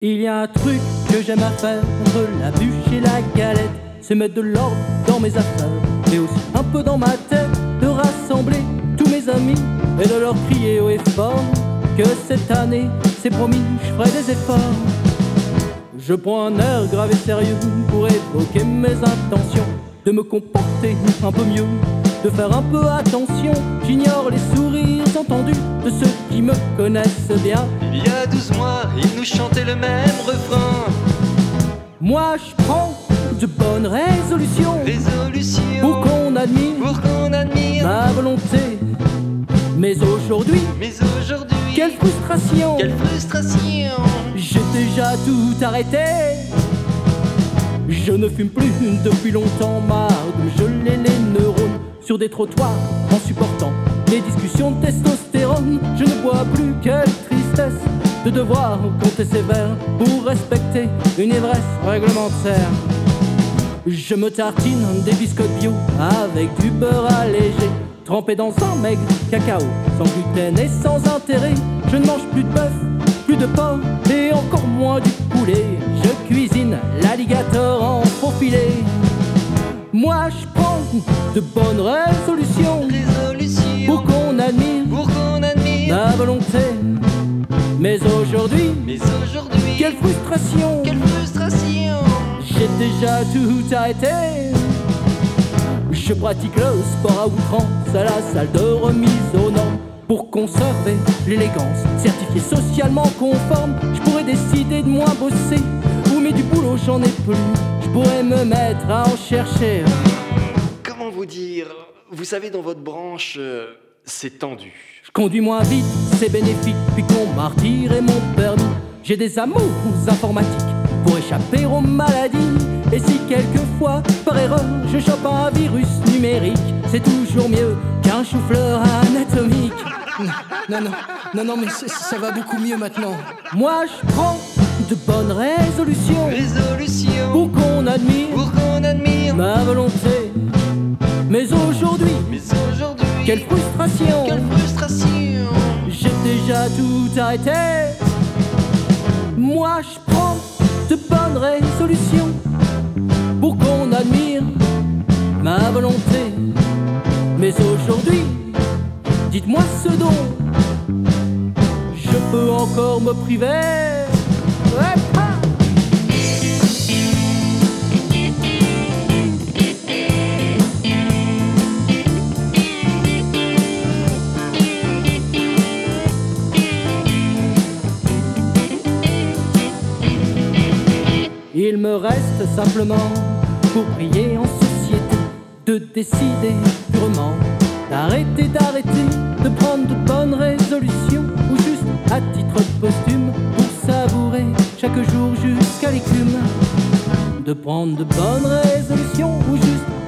Il y a un truc que j'aime à faire entre la bûche et la galette, c'est mettre de l'ordre dans mes affaires, mais aussi un peu dans ma tête, de rassembler tous mes amis et de leur crier haut et fort que cette année, c'est promis, je ferai des efforts. Je prends un air grave et sérieux pour évoquer mes intentions, de me comporter un peu mieux, de faire un peu attention. J'ignore les sourires entendus de ceux qui me connaissent bien. Il y a 12 mois, ils nous chantaient le même refrain. Moi je prends de bonnes résolutions pour qu'on admire ma volonté. Mais aujourd'hui, quelle frustration, j'ai déjà tout arrêté. Je ne fume plus depuis longtemps, marre de me geler les neurones sur des trottoirs en supportant les discussions de testostérone. Je ne bois plus, quelle tristesse de devoir compter ses verres pour respecter une ivresse réglementaire. Je me tartine des biscottes bio avec du beurre allégé, trempé dans un maigre cacao, sans gluten et sans intérêt. Je ne mange plus de bœuf, plus de porc et encore moins du poulet. Je cuisine l'alligator en faux filet. Moi je prends de bonnes résolutions pour qu'on admire ma volonté. Mais aujourd'hui, quelle frustration, j'ai déjà tout arrêté. Je pratique le sport à outrance à la salle de remise aux normes pour conserver l'élégance, certifié socialement conforme. Je pourrais décider de moins bosser, ou mais du boulot j'en ai plus. Je pourrais me mettre à en chercher. Comment vous dire? Vous savez, dans votre branche, c'est tendu. Je conduis moins vite, c'est bénéfique, puis qu'on m'a retiré mon permis. J'ai des amours informatiques pour échapper aux maladies. Et si quelquefois, par erreur, je chope un virus numérique, c'est toujours mieux qu'un chou-fleur anatomique. Non, mais ça va beaucoup mieux maintenant. Moi, je prends de bonnes résolutions pour qu'on admire ma volonté. Mais aujourd'hui, quelle frustration, j'ai déjà tout arrêté. Moi, je prends de bonnes résolutions pour qu'on admire ma volonté. Mais aujourd'hui, dites-moi ce dont je peux encore me priver. Ouais, ah. Il me reste simplement, pour prier en société, de décider purement, d'arrêter, de prendre de bonnes résolutions, ou juste à titre posthume, pour savourer chaque jour jusqu'à l'écume. De prendre de bonnes résolutions, ou juste